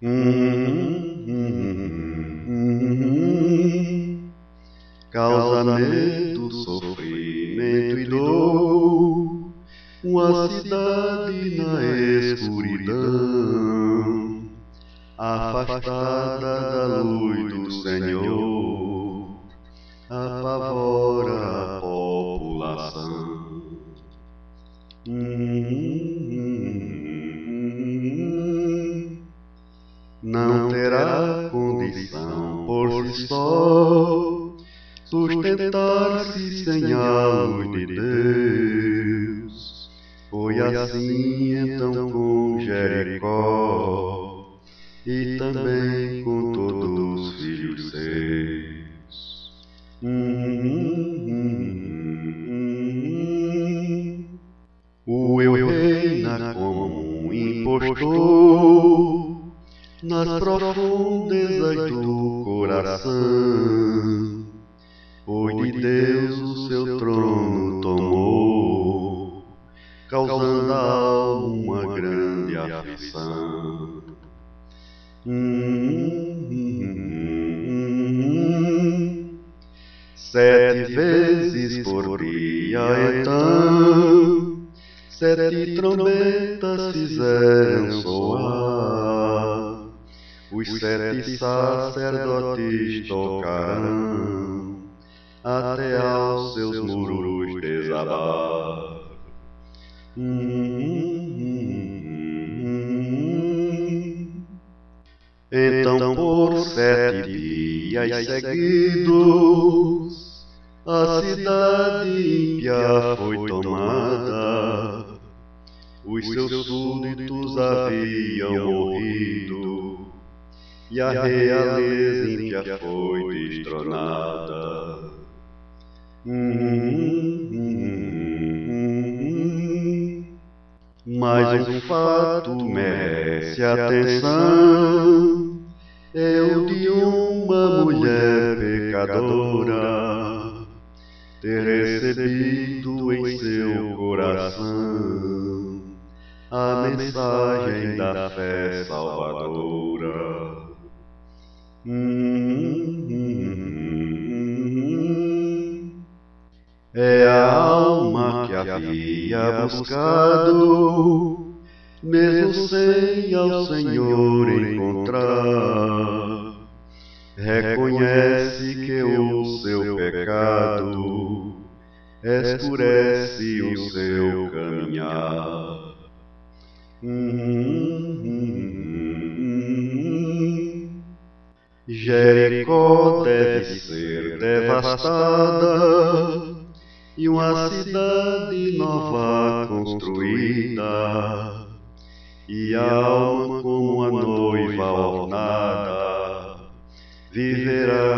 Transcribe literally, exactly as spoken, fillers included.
Hum, hum, hum, causa medo, sofrimento e dor, uma cidade na escuridão, afastada da luz do Senhor, apavora a população. Hum, não terá condição por si só sustentar-se sem a luz de Deus. Foi assim então com Jericó e também com todos os filhos seus. Hum, hum, hum, o eu reina como um impostor nas profundezas do coração, pois de Deus o seu trono tomou, causando à alma uma grande aflição. Hum, hum, hum, sete vezes por dia então, sete trombetas fizeram soar, os sete sacerdotes tocarão, até aos seus muros desabar. Hum, hum, hum. Então por sete dias seguidos, a cidade ímpia foi tomada, os seus súditos haviam morrido, e a realeza ímpia foi destronada. Hum, hum, hum, mas um fato merece atenção, é o de uma mulher pecadora ter recebido em seu coração a mensagem da fé salvadora. Hum, hum, hum, é a alma que havia buscado, mesmo sem ao Senhor encontrar, reconhece que o seu pecado escurece o seu caminhar. Hum, hum, hum, Jericó deve ser devastada e uma cidade nova construída, e a alma como a noiva ornada viverá